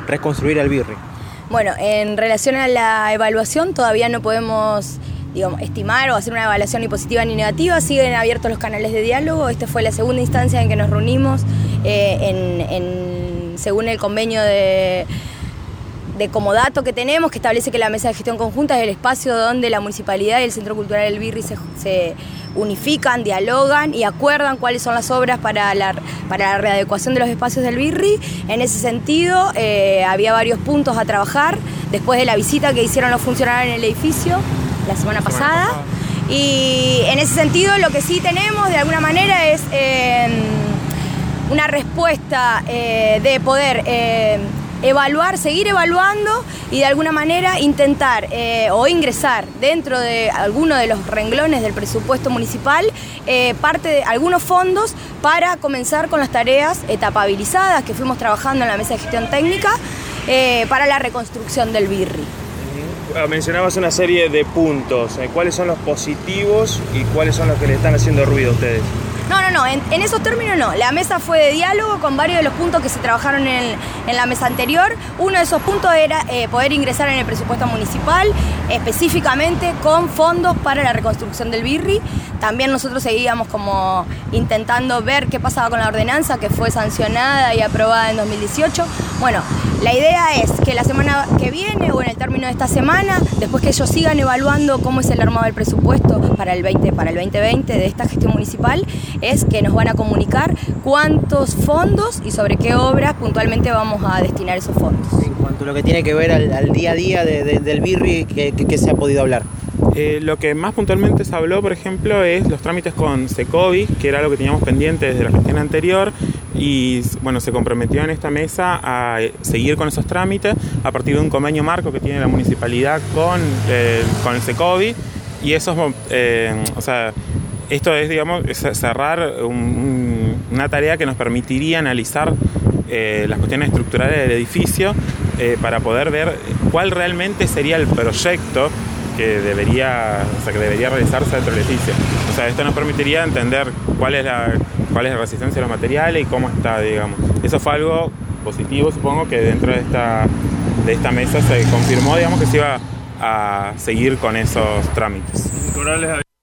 reconstruir el Birri? Bueno, en relación a la evaluación todavía no podemos, estimar o hacer una evaluación ni positiva ni negativa. Siguen abiertos los canales de diálogo. Esta fue la segunda instancia en que nos reunimos según el convenio de comodato que tenemos, que establece que la mesa de gestión conjunta es el espacio donde la municipalidad y el Centro Cultural del Birri se unifican, dialogan y acuerdan cuáles son las obras para la readecuación de los espacios del Birri. En ese sentido, había varios puntos a trabajar después de la visita que hicieron los funcionarios en el edificio la semana pasada. Y en ese sentido, lo que sí tenemos de alguna manera es una respuesta de poder evaluar, seguir evaluando y de alguna manera intentar o ingresar dentro de alguno de los renglones del presupuesto municipal parte de algunos fondos para comenzar con las tareas etapabilizadas que fuimos trabajando en la mesa de gestión técnica para la reconstrucción del Birri. Mencionabas una serie de puntos. ¿Cuáles son los positivos y cuáles son los que le están haciendo ruido a ustedes? No, en esos términos no. La mesa fue de diálogo con varios de los puntos que se trabajaron en la mesa anterior. Uno de esos puntos era poder ingresar en el presupuesto municipal, específicamente con fondos para la reconstrucción del Birri. También nosotros seguíamos como intentando ver qué pasaba con la ordenanza que fue sancionada y aprobada en 2018. Bueno, la idea es que la semana que viene o en el término de esta semana, después que ellos sigan evaluando cómo es el armado del presupuesto para el 2020 de esta gestión municipal, es que nos van a comunicar cuántos fondos y sobre qué obras puntualmente vamos a destinar esos fondos. En cuanto a lo que tiene que ver al día a día del Birri, ¿qué se ha podido hablar? Lo que más puntualmente se habló, por ejemplo, es los trámites con Secovi, que era algo que teníamos pendiente desde la gestión anterior, y bueno, se comprometió en esta mesa a seguir con esos trámites a partir de un convenio marco que tiene la municipalidad con el Secovi, y eso esto es, digamos, cerrar una tarea que nos permitiría analizar las cuestiones estructurales del edificio para poder ver cuál realmente sería el proyecto que debería realizarse dentro del edificio. O sea, esto nos permitiría entender cuál es la resistencia de los materiales y cómo está, digamos. Eso fue algo positivo, supongo, que dentro de esta mesa se confirmó, digamos, que se iba a seguir con esos trámites. Cobrarles